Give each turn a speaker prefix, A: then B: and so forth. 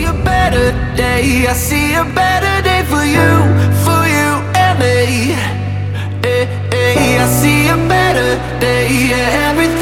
A: a better day. I see a better day for you and me. I see a better day, yeah, everything